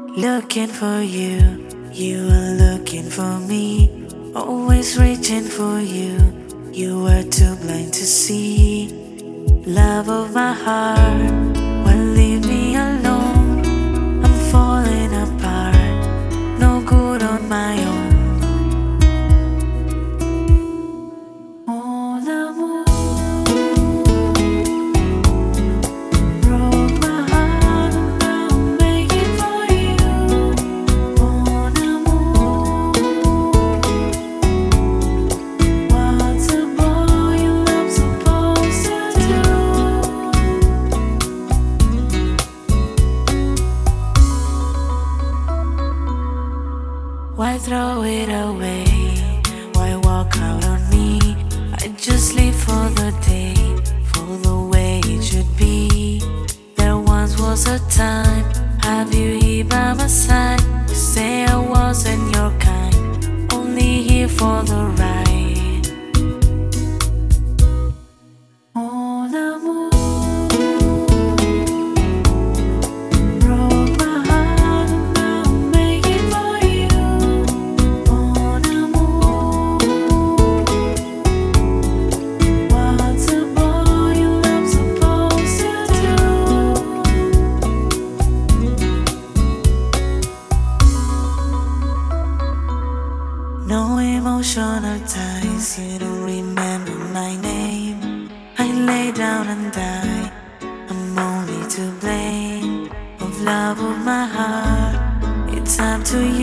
Looking for you, you are looking for me. Always reaching for you, you were too blind to see. Love of my heart, why leave me alone? I'm falling apart, no good on my own. Mon amour broke my heart, and now I'm begging for you. Mon amour, what's a boy in love supposed to do? Why throw it away? Why walk out on me? I just live for the day, for the way it should be. There once was a time, have you here by my side? You say I wasn't your kind, only here for the ride. Mon amour broke my heart, and now I'm begging for you. Mon amour, what's a boy in love supposed to do? No emotional ties, you don't remember my name. I lay down and die, I'm only to blame. Of love of my heart, it's up to